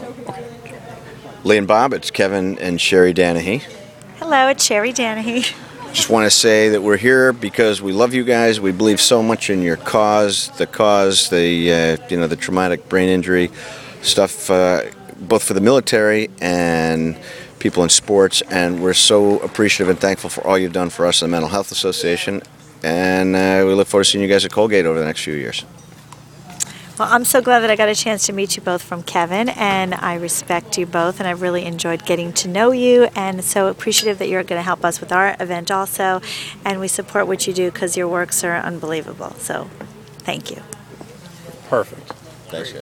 Lee and Bob, it's Kevin and Sherry Danahy. Hello, it's Sherry Danahy. Just want to say that we're here because we love you guys. We believe so much in your cause, the traumatic brain injury stuff, both for the military and people in sports. And we're so appreciative and thankful for all you've done for us in the Mental Health Association. And we look forward to seeing you guys at Colgate over the next few years. Well, I'm so glad that I got a chance to meet you both from Kevin, and I respect you both, and I really enjoyed getting to know you, and so appreciative that you're going to help us with our event also, and we support what you do because your works are unbelievable. So, thank you. Perfect. Thanks,